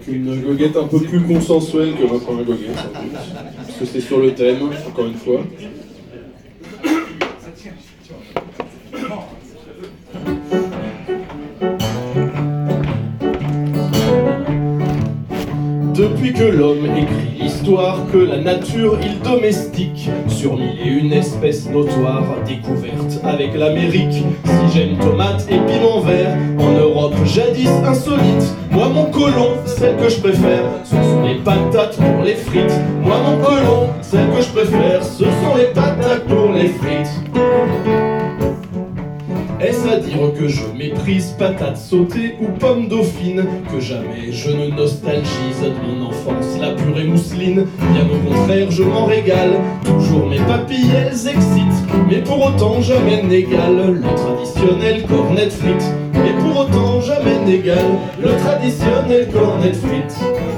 avec une goguette un peu plus consensuelle que ma première goguette, sans doute. Parce que c'est sur le thème, encore une fois. Depuis que l'homme écrit l'histoire, que la nature il domestique, sur mille et une espèces notoires, découvertes avec l'Amérique. Si j'aime tomates et piment vert, en Europe jadis insolite, moi mon colon, celle que je préfère, ce sont les patates pour les frites. Moi mon colon, celle que je préfère, ce sont les patates pour les frites. Est-ce à dire que je méprise patates sautées ou pommes dauphines, que jamais je ne nostalgise de mon enfance la purée mousseline? Bien au contraire, je m'en régale, toujours mes papilles elles excitent, mais pour autant jamais n'égale le traditionnel cornet de frites. Mais pour autant jamais n'égale le traditionnel cornet de frites.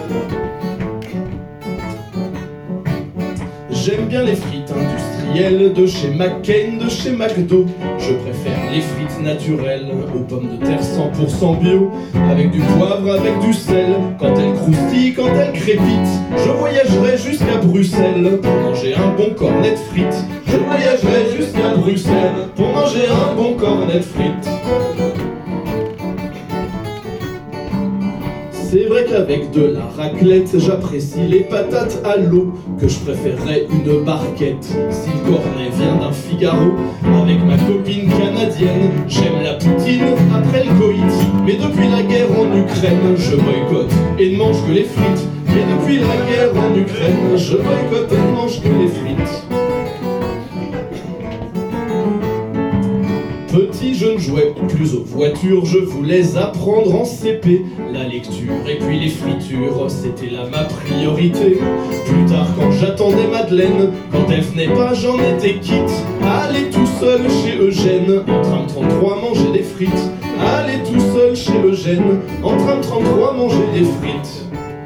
J'aime bien les frites industrielles de chez McCain, de chez McDo. Je préfère les frites naturelles aux pommes de terre 100% bio, avec du poivre, avec du sel, quand elles croustillent, quand elles crépitent. Je voyagerai jusqu'à Bruxelles pour manger un bon cornet de frites. Je voyagerai jusqu'à Bruxelles pour manger un bon cornet de frites. C'est vrai qu'avec de la raclette, j'apprécie les patates à l'eau, que je préférerais une barquette si le cornet vient d'un Figaro. Avec ma copine canadienne, j'aime la poutine après le coït. Mais depuis la guerre en Ukraine, je boycotte et ne mange que les frites. Mais depuis la guerre en Ukraine, je boycotte et ne mange que les frites. Petit, je ne jouais plus aux voitures, je voulais apprendre en CP la lecture et puis les fritures, c'était là ma priorité. Plus tard, quand j'attendais Madeleine, quand elle venait pas, j'en étais quitte. Aller tout seul chez Eugène, en train de 33 manger des frites. Aller tout seul chez Eugène, en train de 33 manger des frites.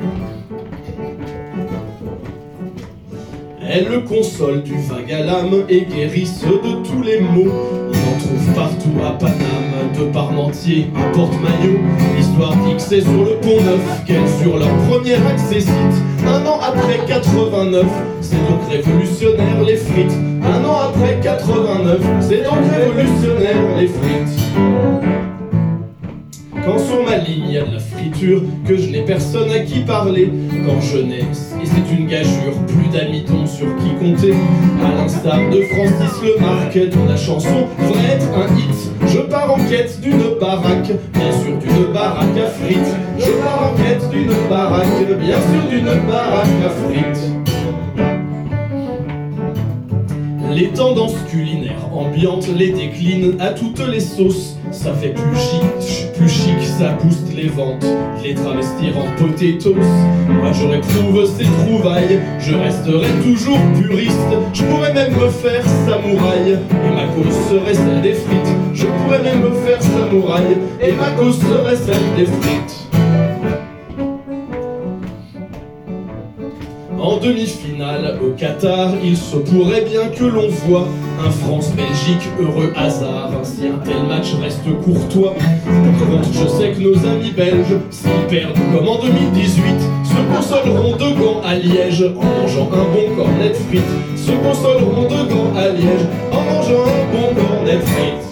Elle le console du vague à l'âme et guérisse de tous les maux. On en trouve partout à Paname, de Parmentier à Porte-Maillot. L'histoire dit que c'est sur le Pont Neuf qu'elle sur leur premier accessite. Un an après 89, c'est donc révolutionnaire les frites. Un an après 89, c'est donc révolutionnaire les frites. Quand sur ma ligne il y a de la friture, que je n'ai personne à qui parler, quand je naisse, et c'est une gageure, plus d'amidon sur qui compter. À l'instar de Francis Lemarque, dont la chanson devrait être un hit. Je pars en quête d'une baraque, bien sûr d'une baraque à frites. Je pars en quête d'une baraque, bien sûr d'une baraque à frites. Les tendances culinaires ambiantes les déclinent à toutes les sauces. Ça fait plus chic, ça booste les ventes, les travestir en potatoes. Moi je réprouve ces trouvailles, je resterai toujours puriste. Je pourrais même me faire samouraï, et ma cause serait celle des frites. Je pourrais même me faire samouraï, et ma cause serait celle des frites. En demi-finale au Qatar, il se pourrait bien que l'on voit un France-Belgique, heureux hasard, si un tel match reste courtois. Par contre, je sais que nos amis belges, s'ils perdent comme en 2018, se consoleront de gants à Liège en mangeant un bon cornet de frites. Se consoleront de gants à Liège en mangeant un bon cornet de frites.